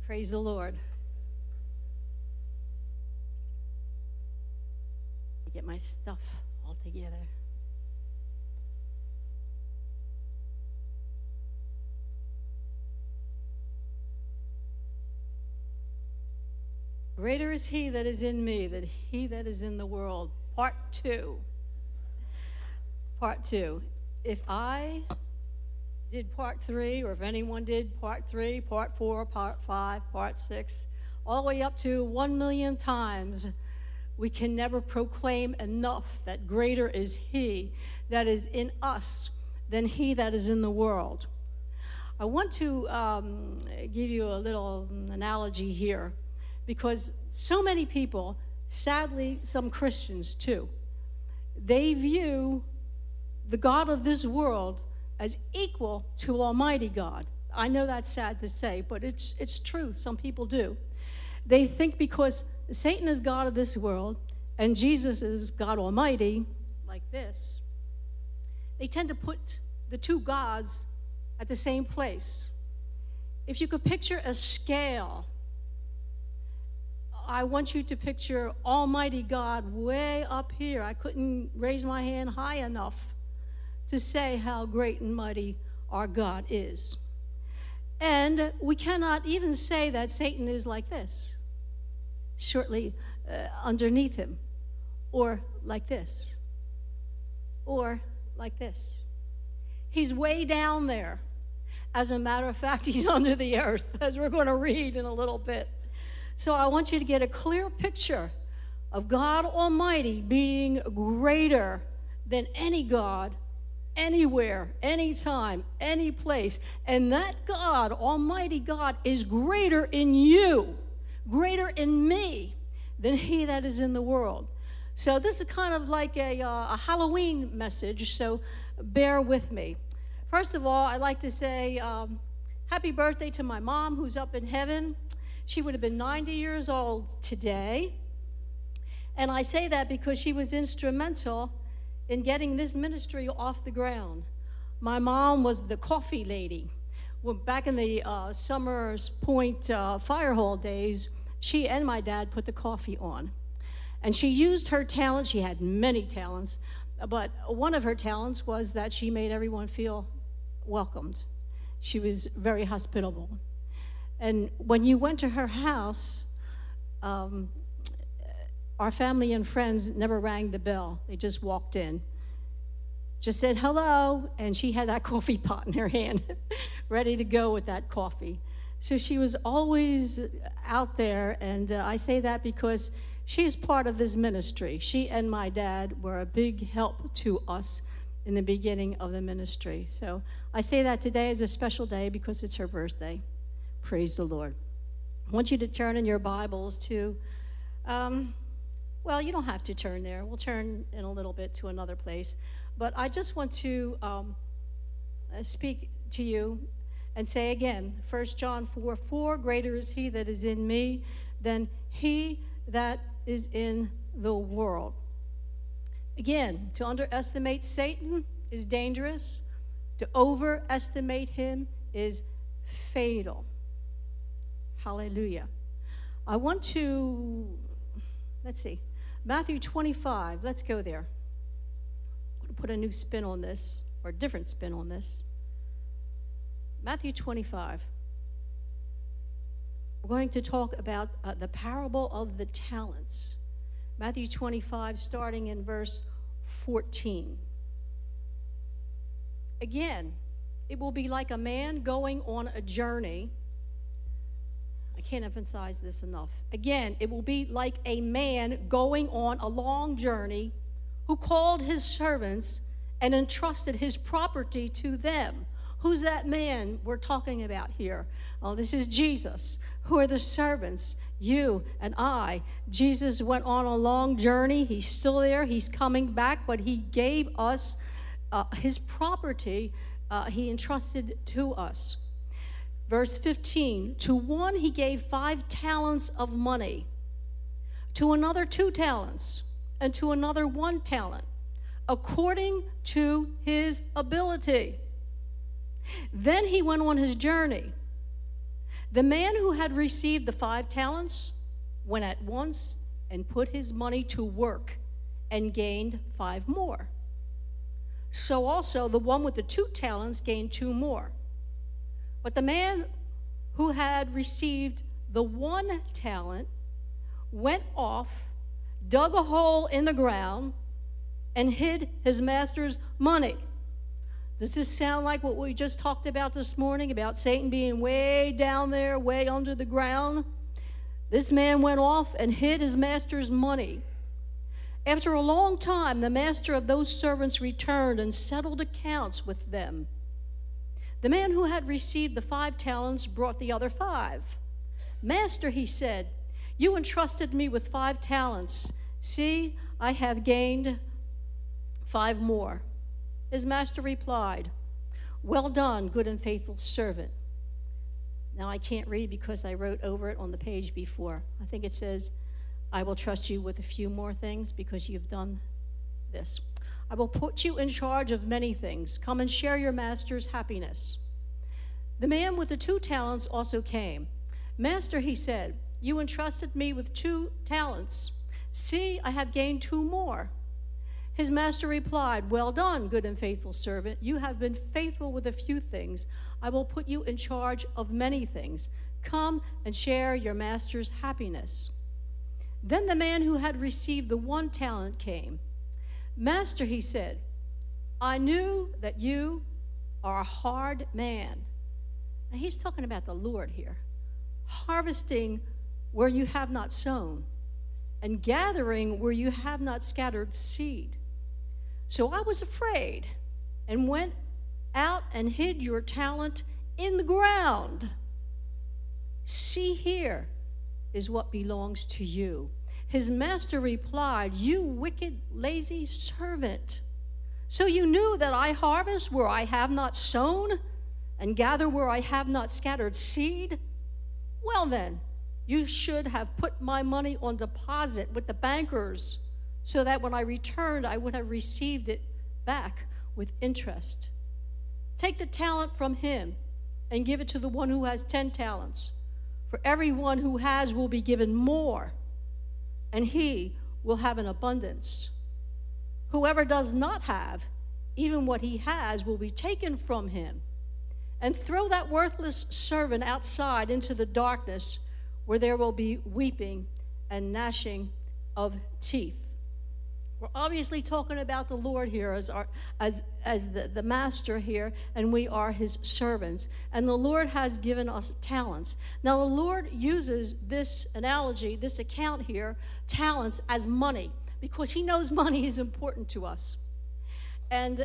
Praise the Lord. Get my stuff all together. Greater is he that is in me than he that is in the world. Part 2. Part 2. If I did part 3, or if anyone did part 3, part 4, part 5, part 6, all the way up to 1 million times, we can never proclaim enough that greater is he that is in us than he that is in the world. I want to give you a little analogy here, because so many people, sadly some Christians too, they view the God of this world as equal to Almighty God. I know that's sad to say, but it's truth. Some people do. They think because Satan is God of this world and Jesus is God Almighty, like this, they tend to put the two gods at the same place. If you could picture a scale, I want you to picture Almighty God way up here. I couldn't raise my hand high enough to say how great and mighty our God is. And we cannot even say that Satan is like this, shortly underneath him, or like this, or like this. He's way down there. As a matter of fact, he's under the earth, as we're going to read in a little bit. So I want you to get a clear picture of God Almighty being greater than any God, anywhere, anytime, any place. And that God, Almighty God, is greater in you, greater in me, than he that is in the world. So this is kind of like a Halloween message, so bear with me. First of all, I'd like to say happy birthday to my mom, who's up in heaven. She would have been 90 years old today. And I say that because she was instrumental in getting this ministry off the ground. My mom was the coffee lady. Well, back in the Summers Point fire hall days, she and my dad put the coffee on. And she used her talent. She had many talents, but one of her talents was that she made everyone feel welcomed. She was very hospitable. And when you went to her house, our family and friends never rang the bell. They just walked in, just said hello, and she had that coffee pot in her hand, ready to go with that coffee. So she was always out there, and I say that because she is part of this ministry. She and my dad were a big help to us in the beginning of the ministry. So I say that today is a special day because it's her birthday. Praise the Lord. I want you to turn in your Bibles to, well, you don't have to turn there. We'll turn in a little bit to another place. But I just want to speak to you and say again, 1 John 4:4, greater is he that is in me than he that is in the world. Again, to underestimate Satan is dangerous. To overestimate him is fatal. Hallelujah. I want to, let's see, Matthew 25. Let's go there. I'm going to put a new spin on this, or a different spin on this. Matthew 25. We're going to talk about the parable of the talents. Matthew 25, starting in verse 14. Again, it will be like a man going on a journey. I can't emphasize this enough. Again, it will be like a man going on a long journey who called his servants and entrusted his property to them. Who's that man we're talking about here? Oh, this is Jesus. Who are the servants? You and I. Jesus went on a long journey. He's still there. He's coming back, but he gave us his property. He entrusted to us. Verse 15, to one he gave 5 talents of money, to another 2 talents, and to another 1 talent, according to his ability. Then he went on his journey. The man who had received the 5 talents went at once and put his money to work and gained 5 more. So also the one with the 2 talents gained 2 more. But the man who had received the 1 talent went off, dug a hole in the ground, and hid his master's money. Does this sound like what we just talked about this morning, about Satan being way down there, way under the ground? This man went off and hid his master's money. After a long time, the master of those servants returned and settled accounts with them. The man who had received the 5 talents brought the other 5. Master, he said, you entrusted me with 5 talents. See, I have gained 5 more. His master replied, well done, good and faithful servant. Now I can't read because I wrote over it on the page before. I think it says, I will trust you with a few more things because you've done this. I will put you in charge of many things. Come and share your master's happiness. The man with the 2 talents also came. Master, he said, you entrusted me with 2 talents. See, I have gained 2 more. His master replied, well done, good and faithful servant. You have been faithful with a few things. I will put you in charge of many things. Come and share your master's happiness. Then the man who had received the 1 talent came. Master, he said, I knew that you are a hard man. And he's talking about the Lord here. Harvesting where you have not sown, and gathering where you have not scattered seed. So I was afraid and went out and hid your talent in the ground. See, here is what belongs to you. His master replied, you wicked, lazy servant. So you knew that I harvest where I have not sown and gather where I have not scattered seed? Well then, you should have put my money on deposit with the bankers so that when I returned, I would have received it back with interest. Take the talent from him and give it to the one who has 10 talents. For everyone who has will be given more, and he will have an abundance. Whoever does not have, even what he has will be taken from him. And throw that worthless servant outside into the darkness, where there will be weeping and gnashing of teeth. We're obviously talking about the Lord here as the master here, and we are his servants. And the Lord has given us talents. Now the Lord uses this analogy, this account here, talents, as money, because he knows money is important to us. And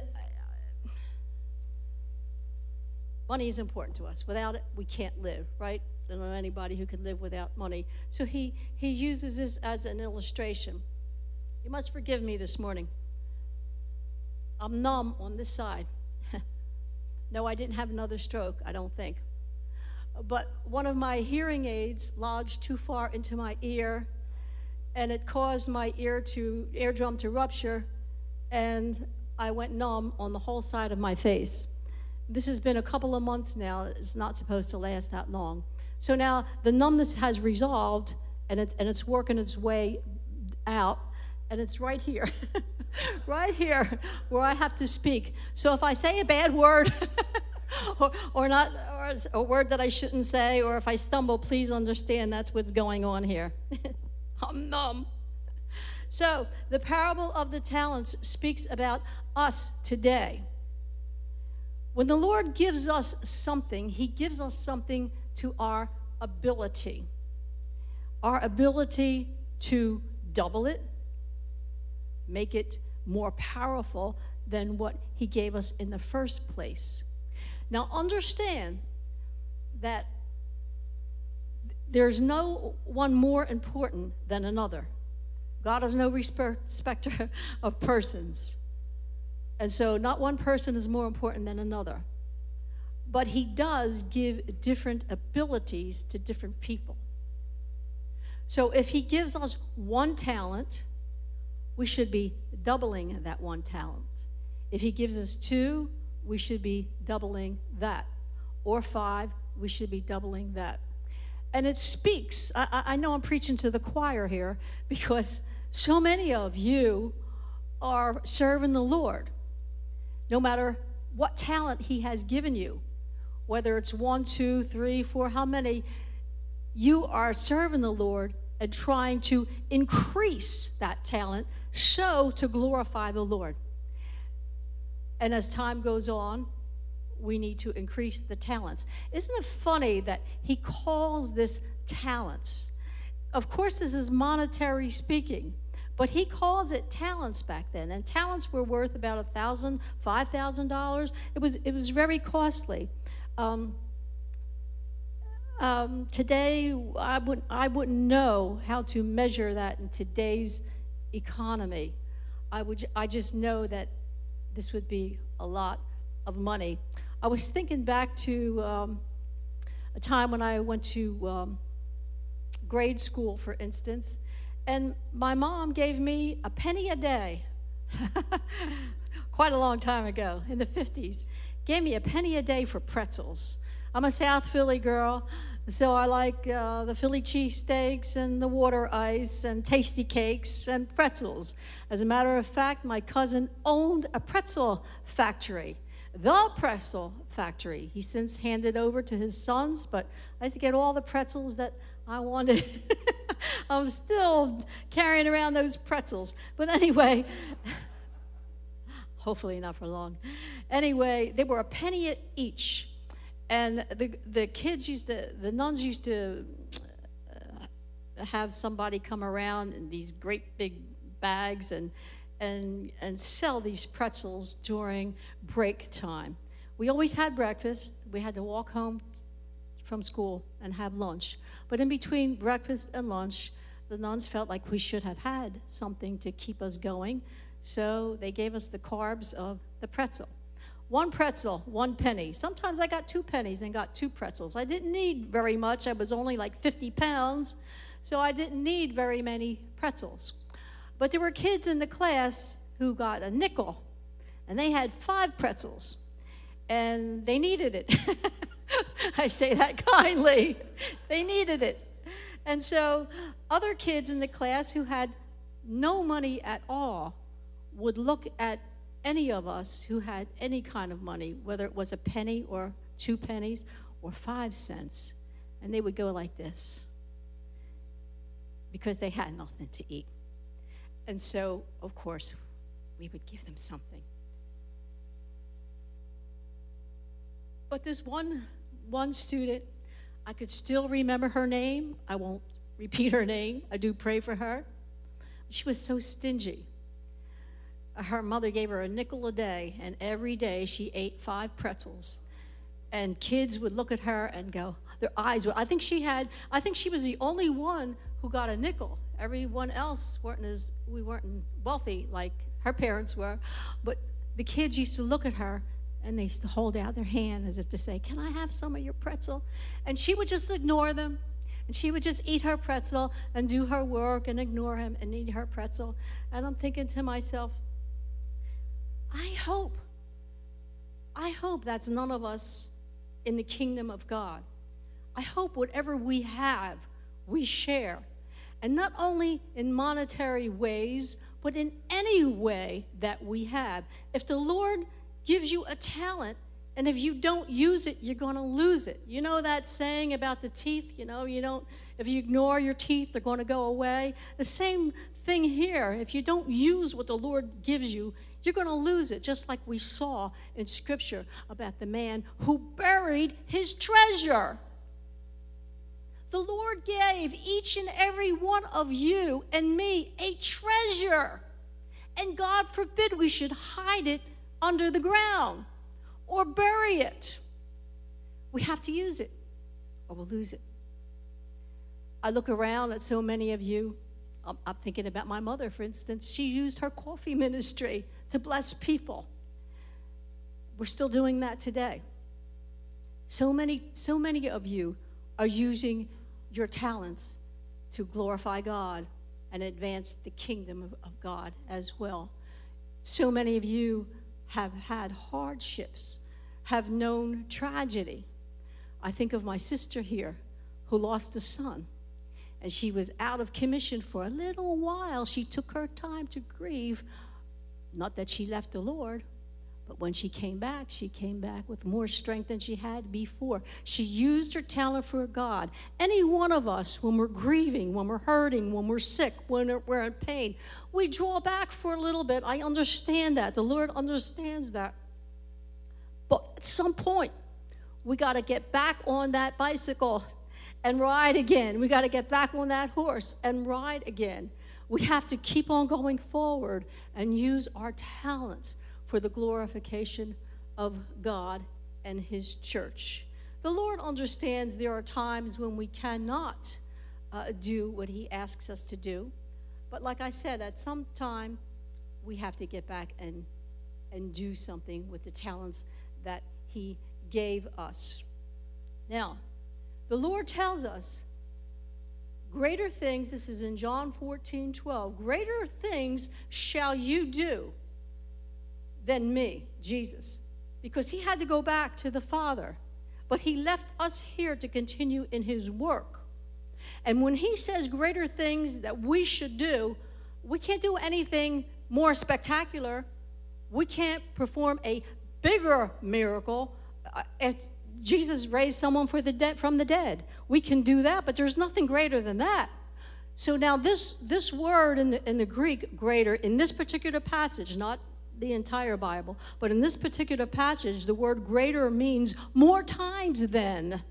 money is important to us. Without it, we can't live, right? I don't know anybody who can live without money. So he uses this as an illustration. You must forgive me this morning. I'm numb on this side. No, I didn't have another stroke, I don't think. But one of my hearing aids lodged too far into my ear, and it caused my eardrum to rupture, and I went numb on the whole side of my face. This has been a couple of months now. It's not supposed to last that long. So now the numbness has resolved, and it's working its way out. And it's right here, right here where I have to speak. So if I say a bad word or a word that I shouldn't say, or if I stumble, please understand that's what's going on here. I'm numb. So the parable of the talents speaks about us today. When the Lord gives us something, he gives us something to our ability to double it, make it more powerful than what he gave us in the first place. Now understand that there's no one more important than another. God is no respecter of persons. And so not one person is more important than another. But he does give different abilities to different people. So if he gives us 1 talent, we should be doubling that 1 talent. If he gives us 2, we should be doubling that. Or 5, we should be doubling that. And it speaks. I know I'm preaching to the choir here because so many of you are serving the Lord, no matter what talent He has given you, whether it's 1, 2, 3, 4, how many, you are serving the Lord and trying to increase that talent so to glorify the Lord. And as time goes on, we need to increase the talents. Isn't it funny that He calls this talents? Of course, this is monetary speaking, but He calls it talents back then. And talents were worth about $1,000, $5,000. It was very costly. Today, I wouldn't know how to measure that in today's economy. I just know that this would be a lot of money. I was thinking back to a time when I went to grade school, for instance, and my mom gave me a penny a day. Quite a long time ago, in the 50s. Gave me a penny a day for pretzels. I'm a South Philly girl, so I like the Philly cheesesteaks and the water ice and tasty cakes and pretzels. As a matter of fact, my cousin owned a pretzel factory. The pretzel factory. He since handed over to his sons, but I used to get all the pretzels that I wanted. I'm still carrying around those pretzels. But anyway, hopefully not for long. Anyway, they were a penny each. And the kids the nuns used to have somebody come around in these great big bags and sell these pretzels during break time. We always had breakfast. We had to walk home from school and have lunch. But in between breakfast and lunch, the nuns felt like we should have had something to keep us going. So they gave us the carbs of the pretzel. 1 pretzel, 1 penny. Sometimes I got 2 pennies and got 2 pretzels. I didn't need very much. I was only like 50 pounds, so I didn't need very many pretzels. But there were kids in the class who got a nickel, and they had 5 pretzels, and they needed it. I say that kindly. They needed it. And so other kids in the class who had no money at all would look at any of us who had any kind of money, whether it was a penny or 2 pennies or 5 cents, and they would go like this because they had nothing to eat. And so, of course, we would give them something. But this one student, I could still remember her name. I won't repeat her name. I do pray for her. She was so stingy. Her mother gave her a nickel a day, and every day she ate 5 pretzels. And kids would look at her and go, their eyes were, I think she was the only one who got a nickel. Everyone else we weren't wealthy like her parents were. But the kids used to look at her, and they used to hold out their hand as if to say, can I have some of your pretzel? And she would just ignore them. And she would just eat her pretzel and do her work and ignore him and eat her pretzel. And I'm thinking to myself, I hope that's none of us in the kingdom of God. I hope whatever we have, we share. And not only in monetary ways, but in any way that we have. If the Lord gives you a talent, and if you don't use it, you're going to lose it. You know that saying about the teeth? If you ignore your teeth, they're going to go away. The same thing here. If you don't use what the Lord gives you, you're going to lose it, just like we saw in Scripture about the man who buried his treasure. The Lord gave each and every one of you and me a treasure. And God forbid we should hide it under the ground or bury it. We have to use it or we'll lose it. I look around at so many of you. I'm thinking about my mother, for instance. She used her coffee ministry to bless people. We're still doing that today. So many of you are using your talents to glorify God and advance the kingdom of God as well. So many of you have had hardships, have known tragedy. I think of my sister here who lost a son. And she was out of commission for a little while. She took her time to grieve. Not that she left the Lord, but when she came back with more strength than she had before. She used her talent for God. Any one of us, when we're grieving, when we're hurting, when we're sick, when we're in pain, we draw back for a little bit. I understand that. The Lord understands that. But at some point, we got to get back on that bicycle and ride again. We got to get back on that horse and ride again. We have to keep on going forward and use our talents for the glorification of God and His church. The Lord understands there are times when we cannot do what He asks us to do. But like I said, at some time, we have to get back and do something with the talents that He gave us. Now, the Lord tells us, greater things, this is in John 14:12, greater things shall you do than me, Jesus, because He had to go back to the Father, but He left us here to continue in His work. And when He says greater things that we should do, we can't do anything more spectacular. We can't perform a bigger miracle. If Jesus raised someone from the dead, we can do that, but there's nothing greater than that. So now this word in the Greek, greater, in this particular passage, not the entire Bible, but in this particular passage, the word greater means more times than.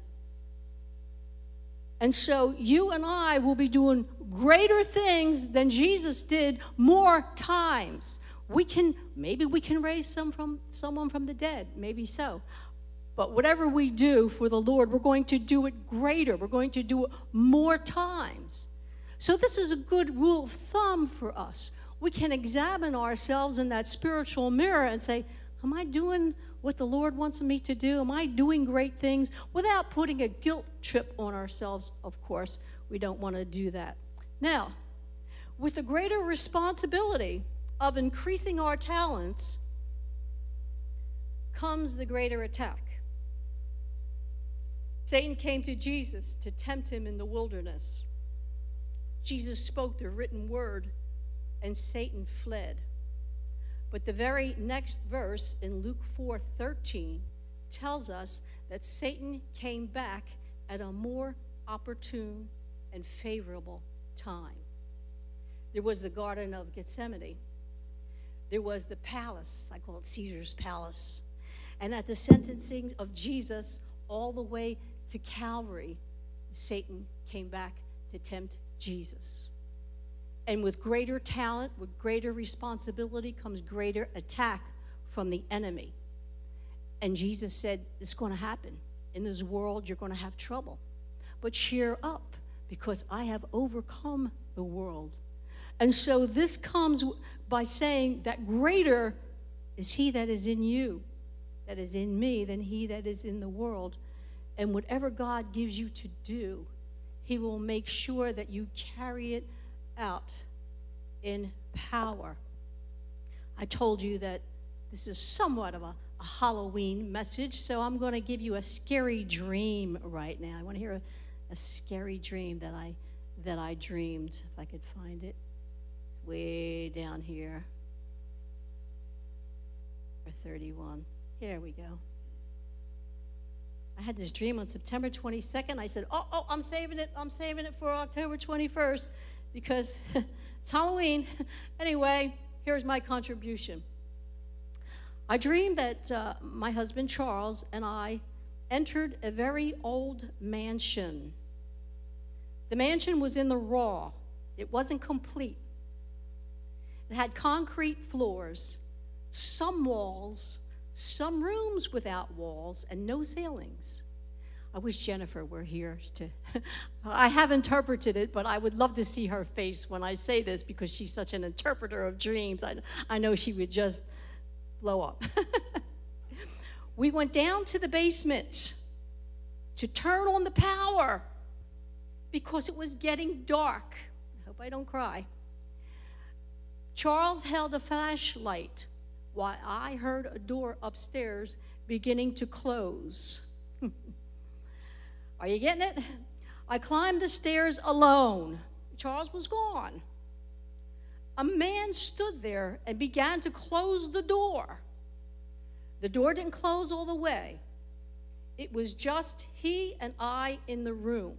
And so you and I will be doing greater things than Jesus did more times. Maybe we can raise someone from the dead, maybe so. But whatever we do for the Lord, we're going to do it greater. We're going to do it more times. So this is a good rule of thumb for us. We can examine ourselves in that spiritual mirror and say, am I doing what the Lord wants me to do? Am I doing great things? Without putting a guilt trip on ourselves, of course. We don't want to do that. Now, with the greater responsibility of increasing our talents comes the greater attack. Satan came to Jesus to tempt Him in the wilderness. Jesus spoke the written word, and Satan fled. But the very next verse in Luke 4:13 tells us that Satan came back at a more opportune and favorable time. There was the Garden of Gethsemane. There was the palace. I call it Caesar's palace. And at the sentencing of Jesus all the way to Calvary, Satan came back to tempt Jesus. And with greater talent, with greater responsibility comes greater attack from the enemy. And Jesus said, it's going to happen. In this world, you're going to have trouble. But cheer up, because I have overcome the world. And so this comes by saying that greater is He that is in you, that is in me, than he that is in the world. And whatever God gives you to do, He will make sure that you carry it out in power. I told you that this is somewhat of a Halloween message, so I'm going to give you a scary dream right now. I want to hear a scary dream that I dreamed, if I could find it. It's way down here. 31. Here we go. I had this dream on September 22nd. I said, oh, I'm saving it for October 21st because it's Halloween. Anyway, here's my contribution. I dreamed that my husband Charles and I entered a very old mansion. The mansion was in the raw. It wasn't complete. It had concrete floors, some walls, some rooms without walls, and no ceilings. I wish Jennifer were here to, I have interpreted it, but I would love to see her face when I say this because she's such an interpreter of dreams. I know she would just blow up. We went down to the basement to turn on the power because it was getting dark. I hope I don't cry. Charles held a flashlight while I heard a door upstairs beginning to close. Are you getting it? I climbed the stairs alone. Charles was gone. A man stood there and began to close the door. The door didn't close all the way. It was just he and I in the room.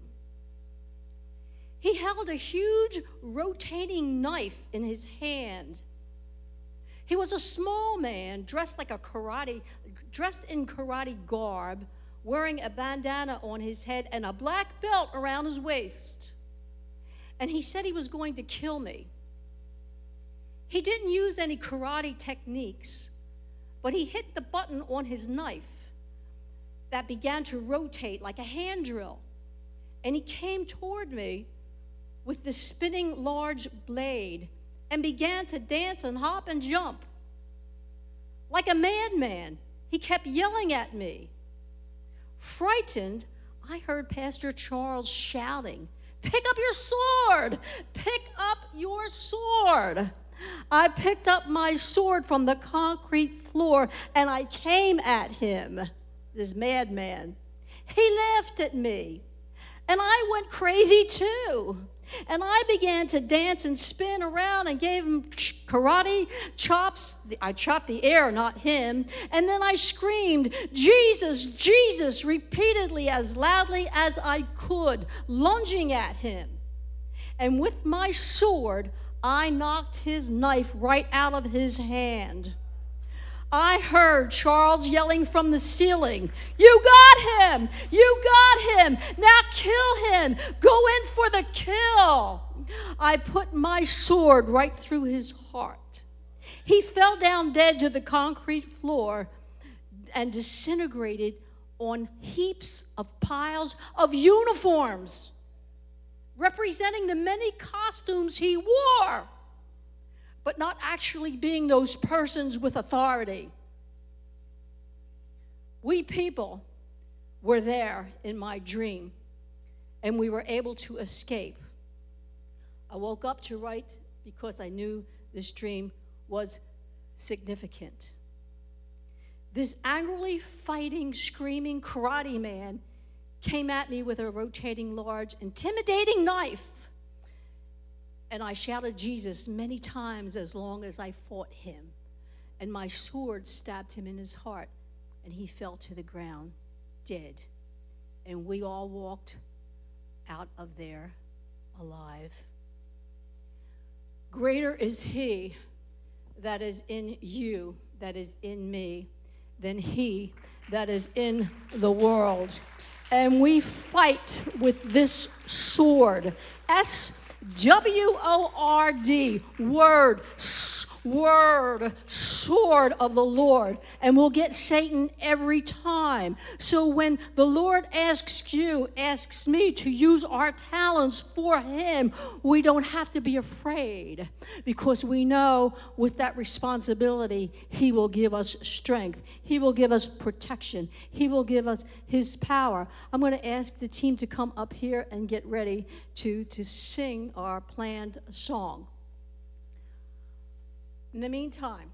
He held a huge rotating knife in his hand. He was a small man dressed in karate garb, wearing a bandana on his head and a black belt around his waist. And he said he was going to kill me. He didn't use any karate techniques, but he hit the button on his knife that began to rotate like a hand drill. And he came toward me with the spinning large blade and began to dance and hop and jump. Like a madman, he kept yelling at me. Frightened, I heard Pastor Charles shouting, "Pick up your sword! Pick up your sword!" I picked up my sword from the concrete floor and I came at him, this madman. He laughed at me and I went crazy too. And I began to dance and spin around and gave him karate chops. I chopped the air, not him. And then I screamed, "Jesus, Jesus," repeatedly as loudly as I could, lunging at him. And with my sword, I knocked his knife right out of his hand. I heard Charles yelling from the ceiling, "You got him! You got him! Now kill him! Go in for the kill!" I put my sword right through his heart. He fell down dead to the concrete floor and disintegrated on heaps of piles of uniforms representing the many costumes he wore, but not actually being those persons with authority. We people were there in my dream, and we were able to escape. I woke up to write because I knew this dream was significant. This angrily fighting, screaming karate man came at me with a rotating, large, intimidating knife. And I shouted Jesus many times as long as I fought him. And my sword stabbed him in his heart, and he fell to the ground, dead. And we all walked out of there alive. Greater is he that is in you, that is in me, than he that is in the world. And we fight with this sword, S-W-O-R-D, word, sword of the Lord. And we'll get Satan every time. So when the Lord asks me to use our talents for him, we don't have to be afraid, because we know with that responsibility, he will give us strength. He will give us protection. He will give us his power. I'm going to ask the team to come up here and get ready to sing our planned song. In the meantime,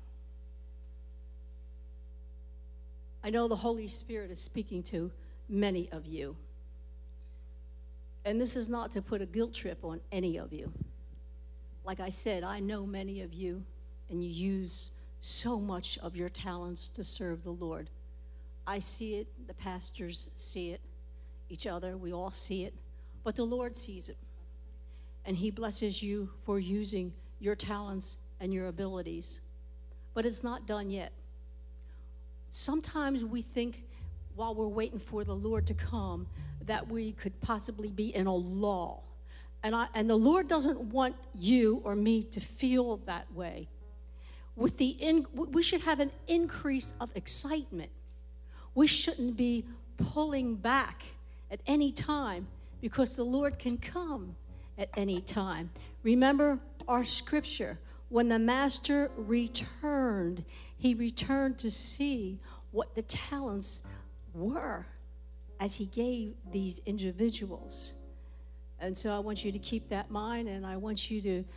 I know the Holy Spirit is speaking to many of you. And this is not to put a guilt trip on any of you. Like I said, I know many of you, and you use so much of your talents to serve the Lord. I see it, the pastors see it, each other, we all see it, but the Lord sees it. And he blesses you for using your talents and your abilities. But it's not done yet. Sometimes we think, while we're waiting for the Lord to come, that we could possibly be in a lull. And the Lord doesn't want you or me to feel that way. We should have an increase of excitement. We shouldn't be pulling back at any time, because the Lord can come at any time. Remember our scripture. When the master returned, he returned to see what the talents were as he gave these individuals. And so I want you to keep that in mind, and I want you to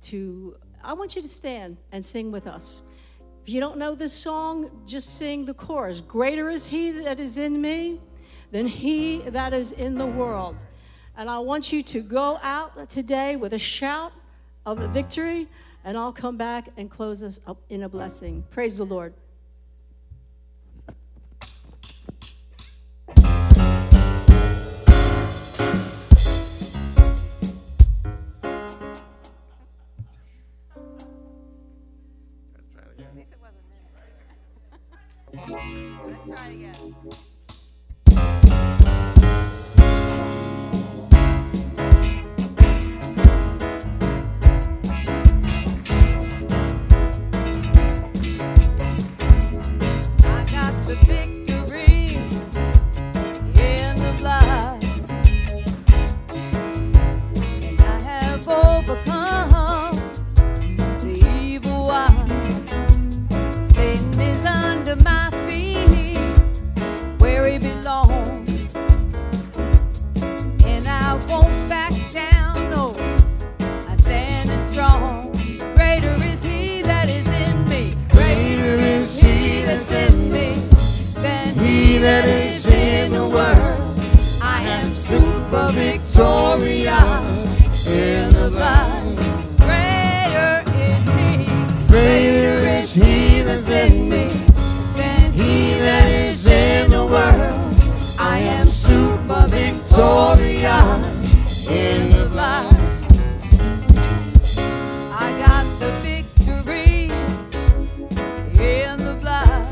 stand and sing with us. If you don't know this song, just sing the chorus. Greater is he that is in me than he that is in the world. And I want you to go out today with a shout of a victory, and I'll come back and close us up in a blessing. Praise the Lord. Let's try it again. I got the victory in the blood, and I have overcome the evil one. Satan is under my feet, where he belongs, and I won't back down, no, I'm standing strong. Greater is he that is in me, greater is he that's in me, than he that is in the world. I am super victorious in the blood. Greater is he, greater is he that's in me, than he that is in the world. I am super victorious in the blood. I got the victory in the blood,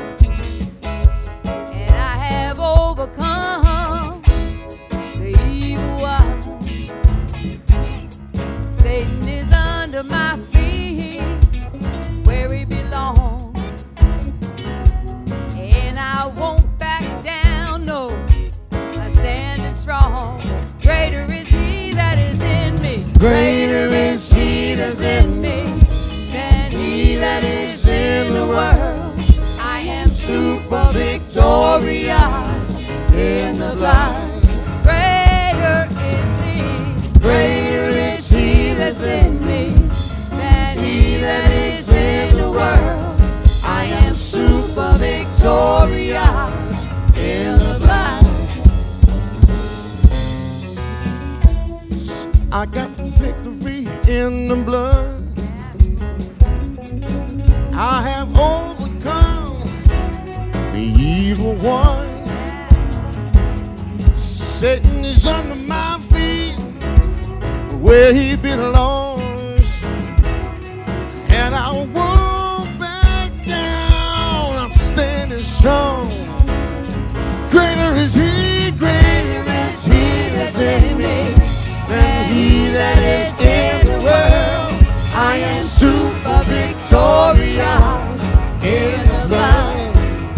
and I have overcome the evil one. Satan is under my feet, where he belongs, and I won't back down, no, I'm standing strong. Greater is he that is in me, greater is he that's in me, than he that is in the world. I am super victorious in the blood. Greater is he that's in me, than he that is in the world. I am super victorious in the blood. I got the victory in the blood. I have overcome the evil one. Satan is under my feet, where he belongs, and I won't back down. I'm standing strong. Greater is he that's in me, than he that is in the world. I am super victorious in the blood.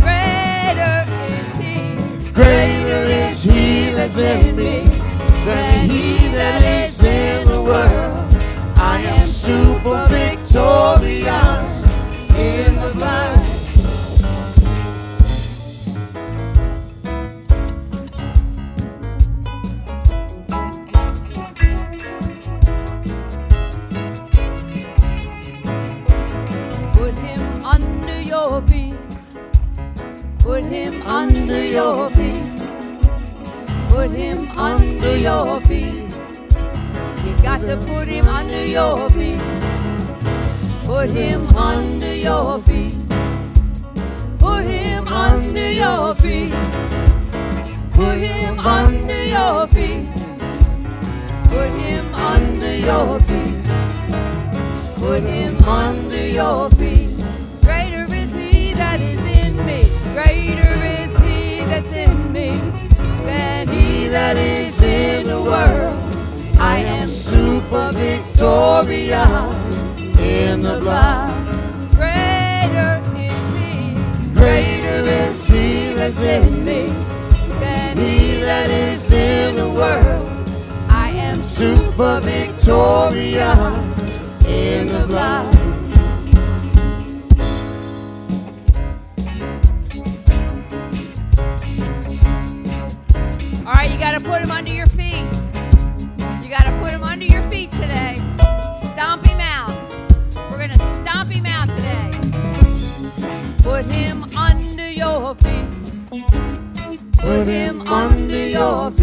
Greater is he that's in me, than he that is in the world. I am super victorious in the blood. Put him under your feet. Put him under your feet. Put him under your feet. You got to put him under your feet. Put him under your feet. Put him under your feet. Put him under your feet. Put him under your feet. Put him under your feet. Greater is he that is in me. Greater is he that's in me, than he that is in the world. I am super victorious in the blood. Greater is he that's in me, than he that is in the world. I am super victorious in the blood. All right, you got to put him under your feet. You got to put him under your feet today. Stomp him out. We're going to stomp him out today. Put him under your feet. Put him under your feet.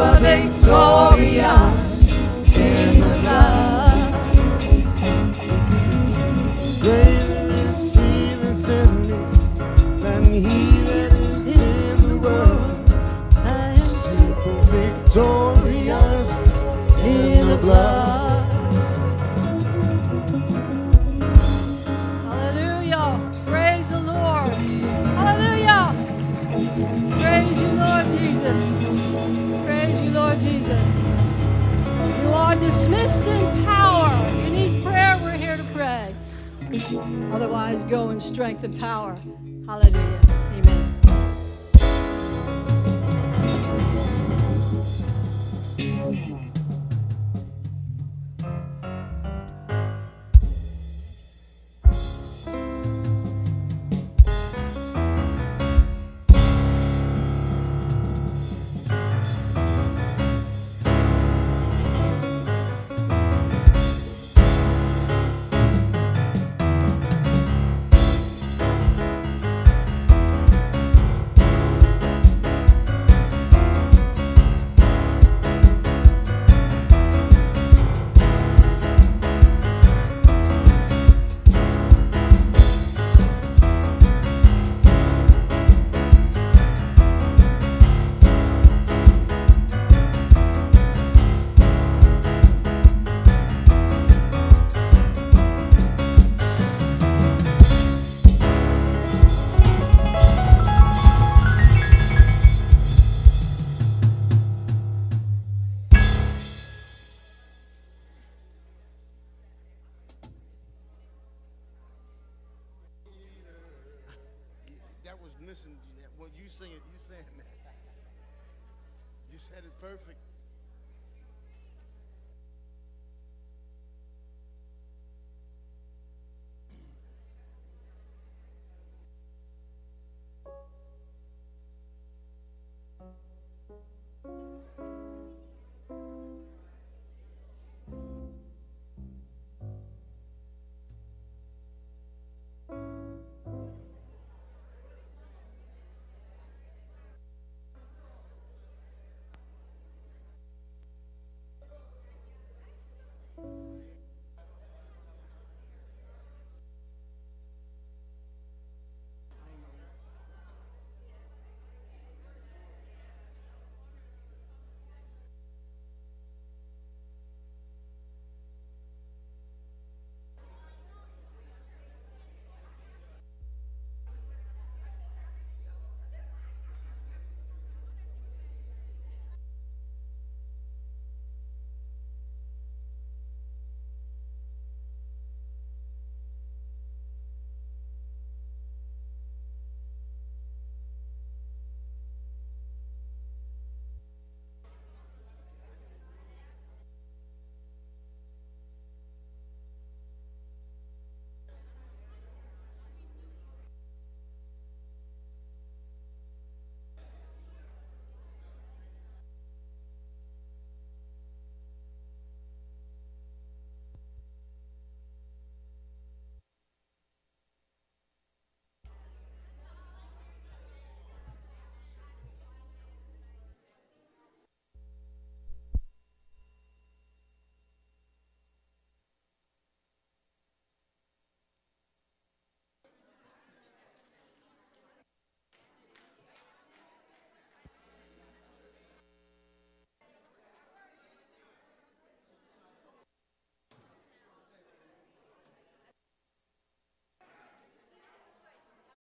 super victorious in the blood. Greater is he that's in me than he that is in the world. I am Super victorious in the blood. Hallelujah. Praise the Lord. Hallelujah. Praise you, Lord Jesus. Praise you, Lord Jesus. You are dismissed in power. You need prayer, we're here to pray. Otherwise, go in strength and power. Hallelujah. Amen. That was missing. Well, you saying that. You said it perfect.